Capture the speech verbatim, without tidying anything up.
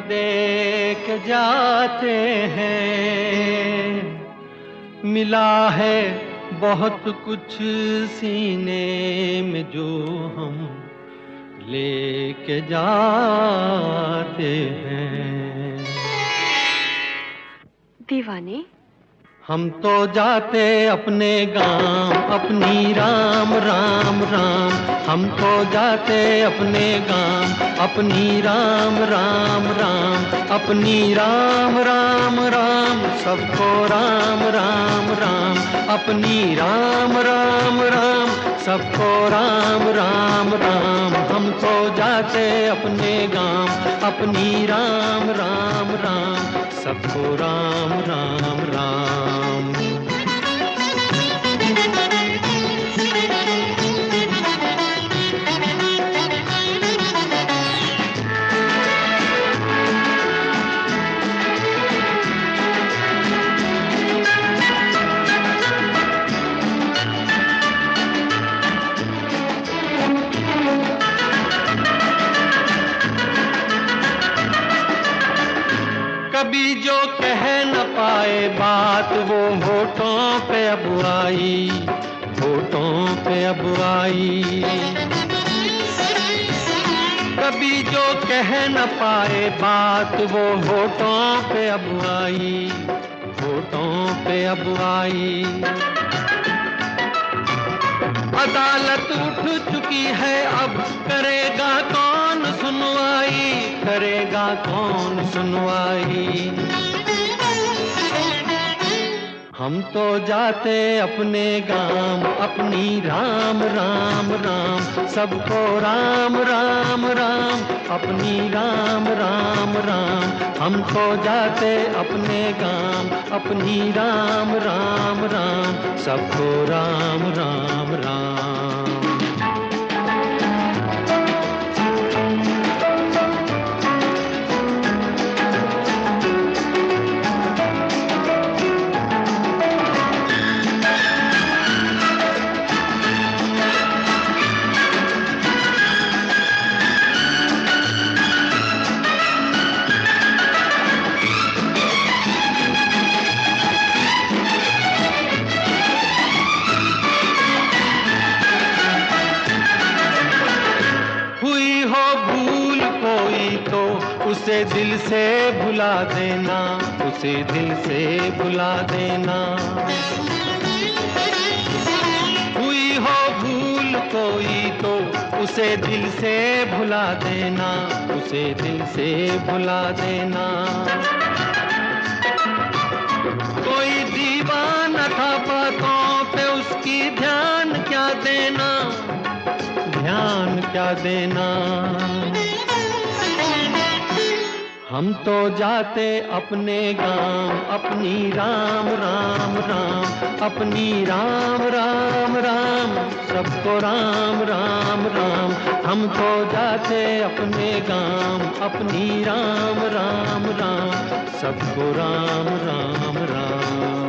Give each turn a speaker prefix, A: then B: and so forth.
A: देख जाते हैं। मिला है बहुत कुछ सीने में जो हम लेके जाते हैं।
B: दीवाने,
A: हम तो जाते अपने गांव, अपनी राम राम राम। हम तो जाते अपने गांव, अपनी राम राम राम। अपनी राम राम राम, सबको राम राम राम। अपनी राम राम राम, सबको राम राम राम। हम तो जाते अपने गांव, अपनी राम राम राम। सबको राम राम राम। कभी जो कह न पाए बात वो होठों पे अब आई, होठों पे अब आई। कभी जो कह न पाए बात वो होठों पे अब आई, होठों पे अब आई। अदालत उठ चुकी है, अब करेगा कौन सुनवाई, करेगा कौन सुनवाई। हम तो जाते अपने गांव, अपनी राम राम राम। सबको राम राम राम, अपनी राम राम राम। हम तो जाते अपने गांव, अपनी राम राम राम। सबको राम राम राम। उसे दिल से भुला देना, उसे दिल से भुला देना। हुई हो भूल कोई तो उसे दिल से भुला देना, उसे दिल से भुला देना। कोई दीवाना था बातों पे उसकी ध्यान क्या देना, ध्यान क्या देना। हम तो जाते अपने गांव, अपनी राम राम राम। अपनी राम राम राम, सबको राम राम राम। हम तो जाते अपने गांव, अपनी राम राम राम। सबको राम राम राम।